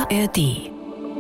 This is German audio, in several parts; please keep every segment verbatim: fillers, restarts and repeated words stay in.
R D.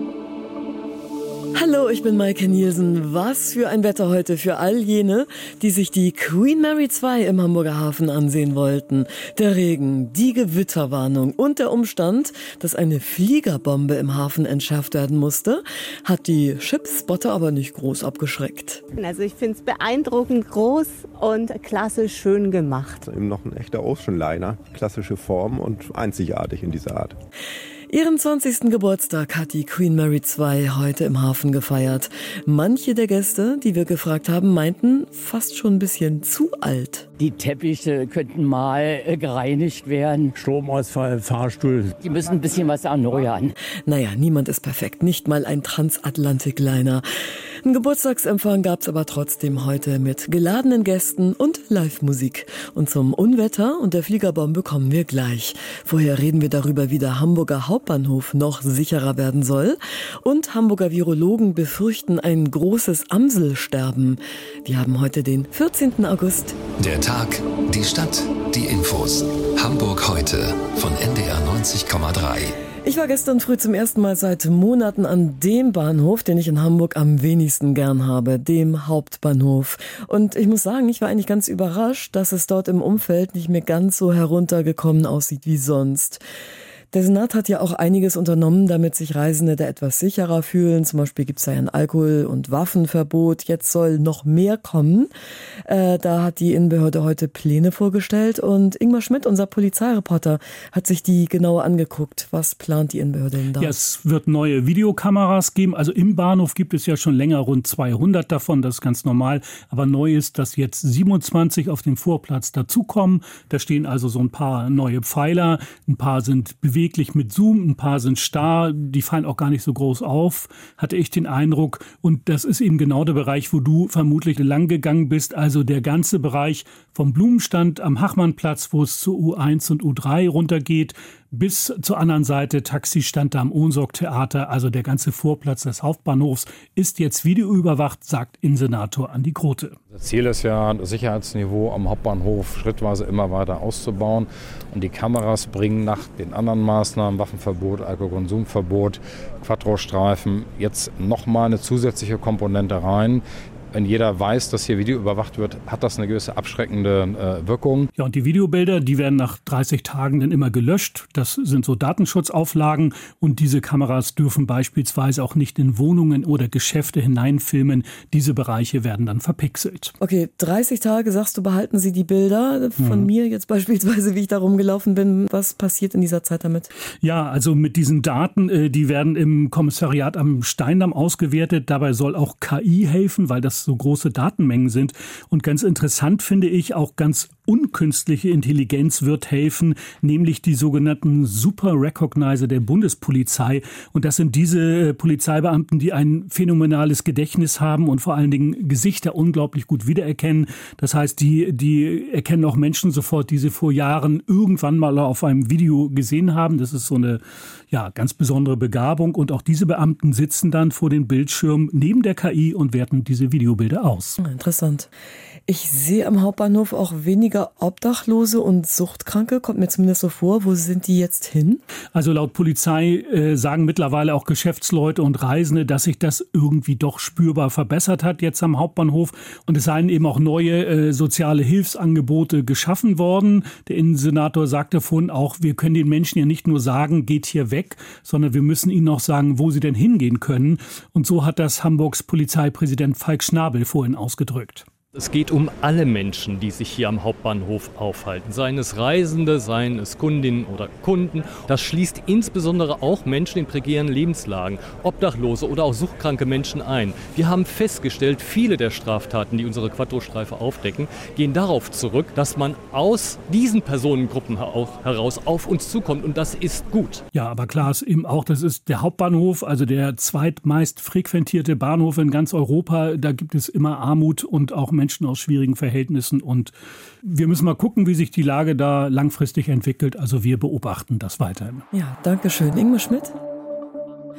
Hallo, ich bin Maike Nielsen. Was für ein Wetter heute für all jene, die sich die Queen Mary zwei im Hamburger Hafen ansehen wollten. Der Regen, die Gewitterwarnung und der Umstand, dass eine Fliegerbombe im Hafen entschärft werden musste, hat die Schiffspotter aber nicht groß abgeschreckt. Also ich finde es beeindruckend groß und klasse schön gemacht. Eben noch ein echter Oceanliner, klassische Form und einzigartig in dieser Art. Ihren zwanzigsten Geburtstag hat die Queen Mary zwei heute im Hafen gefeiert. Manche der Gäste, die wir gefragt haben, meinten, fast schon ein bisschen zu alt. Die Teppiche könnten mal gereinigt werden. Stromausfall, Fahrstuhl. Die müssen ein bisschen was erneuern. Naja, niemand ist perfekt, nicht mal ein Transatlantikliner. Ein Geburtstagsempfang gab's aber trotzdem heute mit geladenen Gästen und Live-Musik. Und zum Unwetter und der Fliegerbombe kommen wir gleich. Vorher reden wir darüber, wie der Hamburger Hauptbahnhof noch sicherer werden soll. Und Hamburger Virologen befürchten ein großes Amselsterben. Wir haben heute den vierzehnten August. Der Tag, die Stadt, die Infos. Hamburg heute von N D R neunzig Komma drei. Ich war gestern früh zum ersten Mal seit Monaten an dem Bahnhof, den ich in Hamburg am wenigsten gern habe, dem Hauptbahnhof. Und ich muss sagen, ich war eigentlich ganz überrascht, dass es dort im Umfeld nicht mehr ganz so heruntergekommen aussieht wie sonst. Der Senat hat ja auch einiges unternommen, damit sich Reisende da etwas sicherer fühlen. Zum Beispiel gibt es ja ein Alkohol- und Waffenverbot. Jetzt soll noch mehr kommen. Äh, da hat die Innenbehörde heute Pläne vorgestellt. Und Ingmar Schmidt, unser Polizeireporter, hat sich die genauer angeguckt. Was plant die Innenbehörde denn da? Ja, es wird neue Videokameras geben. Also im Bahnhof gibt es ja schon länger rund zweihundert davon. Das ist ganz normal. Aber neu ist, dass jetzt siebenundzwanzig auf dem Vorplatz dazukommen. Da stehen also so ein paar neue Pfeiler. Ein paar sind beweglich. Beweglich mit Zoom, ein paar sind starr, die fallen auch gar nicht so groß auf, hatte ich den Eindruck. Und das ist eben genau der Bereich, wo du vermutlich lang gegangen bist, also der ganze Bereich vom Blumenstand am Hachmannplatz, wo es zu U eins und U drei runtergeht, bis zur anderen Seite Taxistand da am Ohnsorg-Theater, also der ganze Vorplatz des Hauptbahnhofs, ist jetzt videoüberwacht, sagt Innensenator Andi Grote. Das Ziel ist ja, das Sicherheitsniveau am Hauptbahnhof schrittweise immer weiter auszubauen. Und die Kameras bringen nach den anderen Maßnahmen, Waffenverbot, Alkoholkonsumverbot, Quattro-Streifen, jetzt nochmal eine zusätzliche Komponente rein. Wenn jeder weiß, dass hier Video überwacht wird, hat das eine gewisse abschreckende äh, Wirkung. Ja, und die Videobilder, die werden nach dreißig Tagen dann immer gelöscht. Das sind so Datenschutzauflagen. Und diese Kameras dürfen beispielsweise auch nicht in Wohnungen oder Geschäfte hineinfilmen. Diese Bereiche werden dann verpixelt. Okay, dreißig Tage, sagst du, behalten Sie die Bilder von hm. mir jetzt beispielsweise, wie ich da rumgelaufen bin. Was passiert in dieser Zeit damit? Ja, also mit diesen Daten, äh, die werden im Kommissariat am Steindamm ausgewertet. Dabei soll auch K I helfen, weil das so große Datenmengen sind. Und ganz interessant finde ich, auch ganz unkünstliche Intelligenz wird helfen, nämlich die sogenannten Super Recognizer der Bundespolizei. Und das sind diese Polizeibeamten, die ein phänomenales Gedächtnis haben und vor allen Dingen Gesichter unglaublich gut wiedererkennen. Das heißt, die, die erkennen auch Menschen sofort, die sie vor Jahren irgendwann mal auf einem Video gesehen haben. Das ist so eine ja, ganz besondere Begabung. Und auch diese Beamten sitzen dann vor den Bildschirmen neben der K I und werten diese Videobilder aus. Interessant. Ich sehe am Hauptbahnhof auch weniger Obdachlose und Suchtkranke, kommt mir zumindest so vor. Wo sind die jetzt hin? Also laut Polizei äh, sagen mittlerweile auch Geschäftsleute und Reisende, dass sich das irgendwie doch spürbar verbessert hat jetzt am Hauptbahnhof. Und es seien eben auch neue äh, soziale Hilfsangebote geschaffen worden. Der Innensenator sagte vorhin auch, wir können den Menschen ja nicht nur sagen, geht hier weg, sondern wir müssen ihnen auch sagen, wo sie denn hingehen können. Und so hat das Hamburgs Polizeipräsident Falk Schnabel vorhin ausgedrückt. Es geht um alle Menschen, die sich hier am Hauptbahnhof aufhalten. Seien es Reisende, seien es Kundinnen oder Kunden. Das schließt insbesondere auch Menschen in prekären Lebenslagen, Obdachlose oder auch suchtkranke Menschen ein. Wir haben festgestellt, viele der Straftaten, die unsere Quattro-Streife aufdecken, gehen darauf zurück, dass man aus diesen Personengruppen auch heraus auf uns zukommt. Und das ist gut. Ja, aber klar ist eben auch, das ist der Hauptbahnhof, also der zweitmeist frequentierte Bahnhof in ganz Europa. Da gibt es immer Armut und auch Menschen aus schwierigen Verhältnissen. Und wir müssen mal gucken, wie sich die Lage da langfristig entwickelt. Also wir beobachten das weiterhin. Ja, danke schön. Ingmar Schmidt.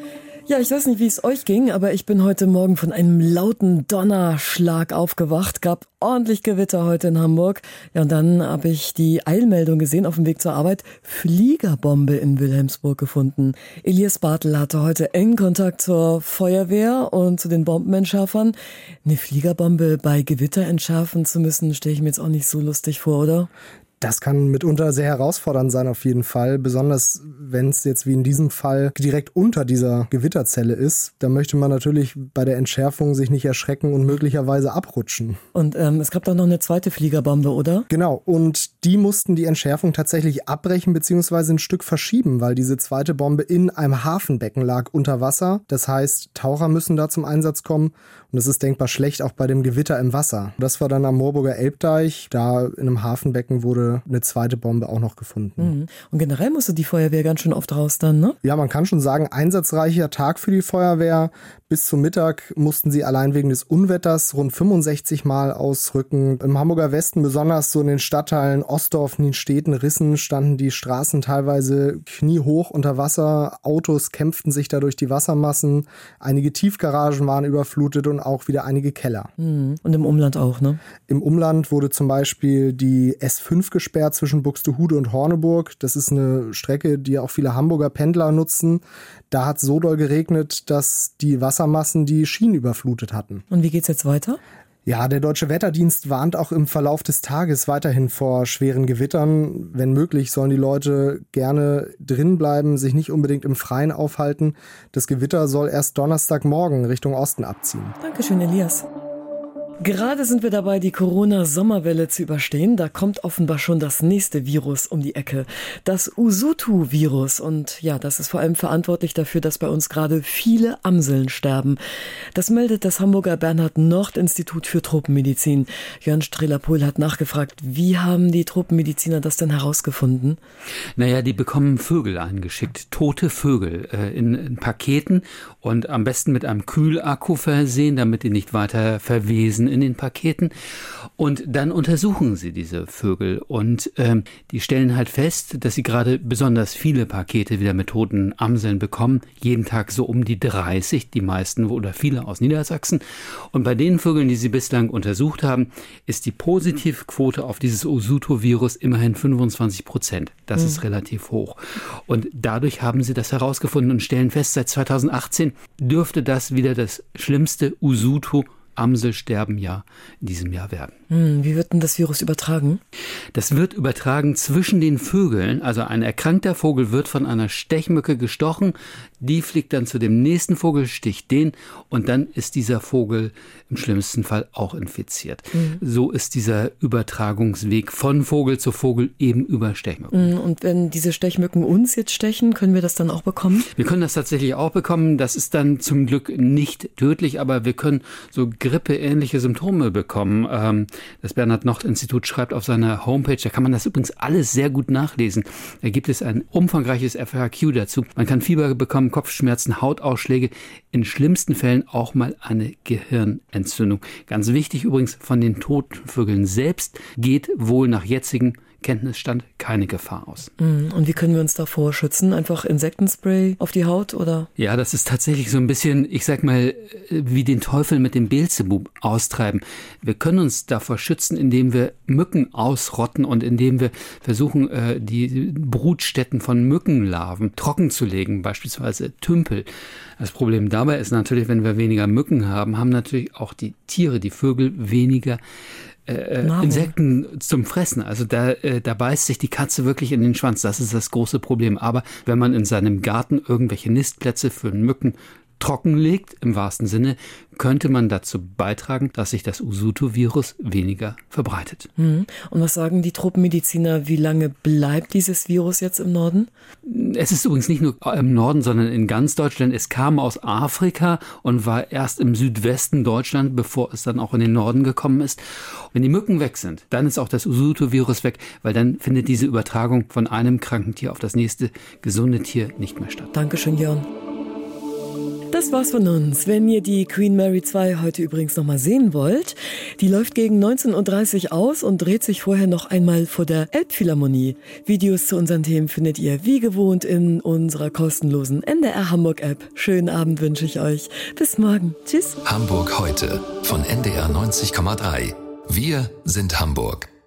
Ja, ich weiß nicht, wie es euch ging, aber ich bin heute Morgen von einem lauten Donnerschlag aufgewacht. Gab ordentlich Gewitter heute in Hamburg. Ja, und dann habe ich die Eilmeldung gesehen auf dem Weg zur Arbeit. Fliegerbombe in Wilhelmsburg gefunden. Elias Bartel hatte heute engen Kontakt zur Feuerwehr und zu den Bombenentschärfern. Eine Fliegerbombe bei Gewitter entschärfen zu müssen, stelle ich mir jetzt auch nicht so lustig vor, oder? Das kann mitunter sehr herausfordernd sein auf jeden Fall, besonders wenn es jetzt wie in diesem Fall direkt unter dieser Gewitterzelle ist. Da möchte man natürlich bei der Entschärfung sich nicht erschrecken und möglicherweise abrutschen. Und ähm, es gab doch noch eine zweite Fliegerbombe, oder? Genau, und die mussten die Entschärfung tatsächlich abbrechen bzw. ein Stück verschieben, weil diese zweite Bombe in einem Hafenbecken lag unter Wasser. Das heißt, Taucher müssen da zum Einsatz kommen und das ist denkbar schlecht auch bei dem Gewitter im Wasser. Das war dann am Moorburger Elbdeich, da in einem Hafenbecken wurde eine zweite Bombe auch noch gefunden. Und generell musste die Feuerwehr ganz schön oft raus dann, ne? Ja, man kann schon sagen, einsatzreicher Tag für die Feuerwehr. Bis zum Mittag mussten sie allein wegen des Unwetters rund fünfundsechzig Mal ausrücken. Im Hamburger Westen, besonders so in den Stadtteilen Ostdorf, Nienstädten, Rissen, standen die Straßen teilweise kniehoch unter Wasser. Autos kämpften sich da durch die Wassermassen. Einige Tiefgaragen waren überflutet und auch wieder einige Keller. Und im Umland auch, ne? Im Umland wurde zum Beispiel die S fünf gesperrt zwischen Buxtehude und Horneburg. Das ist eine Strecke, die auch viele Hamburger Pendler nutzen. Da hat es so doll geregnet, dass die Wassermassen die Schienen überflutet hatten. Und wie geht's jetzt weiter? Ja, der Deutsche Wetterdienst warnt auch im Verlauf des Tages weiterhin vor schweren Gewittern. Wenn möglich, sollen die Leute gerne drin bleiben, sich nicht unbedingt im Freien aufhalten. Das Gewitter soll erst Donnerstagmorgen Richtung Osten abziehen. Dankeschön, Elias. Gerade sind wir dabei, die Corona-Sommerwelle zu überstehen. Da kommt offenbar schon das nächste Virus um die Ecke. Das Usutu-Virus. Und ja, das ist vor allem verantwortlich dafür, dass bei uns gerade viele Amseln sterben. Das meldet das Hamburger Bernhard-Nocht-Institut für Tropenmedizin. Jörn Strehler-Pohl hat nachgefragt, wie haben die Tropenmediziner das denn herausgefunden? Naja, die bekommen Vögel eingeschickt, tote Vögel äh, in, in Paketen und am besten mit einem Kühlakku versehen, damit die nicht weiter verwesen in den Paketen, und dann untersuchen sie diese Vögel und ähm, die stellen halt fest, dass sie gerade besonders viele Pakete wieder mit toten Amseln bekommen, jeden Tag so um die dreißig, die meisten oder viele aus Niedersachsen, und bei den Vögeln, die sie bislang untersucht haben, ist die Positivquote auf dieses Usutu-Virus immerhin fünfundzwanzig Prozent. Das mhm. ist relativ hoch und dadurch haben sie das herausgefunden und stellen fest, seit zweitausendachtzehn dürfte das wieder das schlimmste Usutu Amselsterbenjahr in diesem Jahr werden. Hm, wie wird denn das Virus übertragen? Das wird übertragen zwischen den Vögeln. Also ein erkrankter Vogel wird von einer Stechmücke gestochen. Die fliegt dann zu dem nächsten Vogel, sticht den und dann ist dieser Vogel im schlimmsten Fall auch infiziert. Mhm. So ist dieser Übertragungsweg von Vogel zu Vogel eben über Stechmücken. Und wenn diese Stechmücken uns jetzt stechen, können wir das dann auch bekommen? Wir können das tatsächlich auch bekommen. Das ist dann zum Glück nicht tödlich, aber wir können so grippeähnliche Symptome bekommen. Das Bernhard-Nocht-Institut schreibt auf seiner Homepage, da kann man das übrigens alles sehr gut nachlesen. Da gibt es ein umfangreiches F A Q dazu. Man kann Fieber bekommen, Kopfschmerzen, Hautausschläge, in schlimmsten Fällen auch mal eine Gehirnentzündung. Ganz wichtig übrigens, von den Totvögeln selbst geht wohl nach jetzigem Kenntnisstand keine Gefahr aus. Und wie können wir uns davor schützen? Einfach Insektenspray auf die Haut, oder? Ja, das ist tatsächlich so ein bisschen, ich sag mal, wie den Teufel mit dem Beelzebub austreiben. Wir können uns davor schützen, indem wir Mücken ausrotten und indem wir versuchen, die Brutstätten von Mückenlarven trocken zu legen, beispielsweise Tümpel. Das Problem dabei ist natürlich, wenn wir weniger Mücken haben, haben natürlich auch die Tiere, die Vögel weniger Äh, Insekten zum Fressen. Also da, äh, da beißt sich die Katze wirklich in den Schwanz. Das ist das große Problem. Aber wenn man in seinem Garten irgendwelche Nistplätze für Mücken trockenlegt, im wahrsten Sinne, könnte man dazu beitragen, dass sich das Usutu-Virus weniger verbreitet. Und was sagen die Tropenmediziner, wie lange bleibt dieses Virus jetzt im Norden? Es ist übrigens nicht nur im Norden, sondern in ganz Deutschland. Es kam aus Afrika und war erst im Südwesten Deutschland, bevor es dann auch in den Norden gekommen ist. Wenn die Mücken weg sind, dann ist auch das Usutu-Virus weg, weil dann findet diese Übertragung von einem kranken Tier auf das nächste gesunde Tier nicht mehr statt. Dankeschön, Jörn. Das war's von uns. Wenn ihr die Queen Mary zwei heute übrigens noch mal sehen wollt, die läuft gegen neunzehn Uhr dreißig aus und dreht sich vorher noch einmal vor der Elbphilharmonie. Videos zu unseren Themen findet ihr wie gewohnt in unserer kostenlosen N D R Hamburg App. Schönen Abend wünsche ich euch. Bis morgen. Tschüss. Hamburg heute von N D R neunzig Komma drei. Wir sind Hamburg.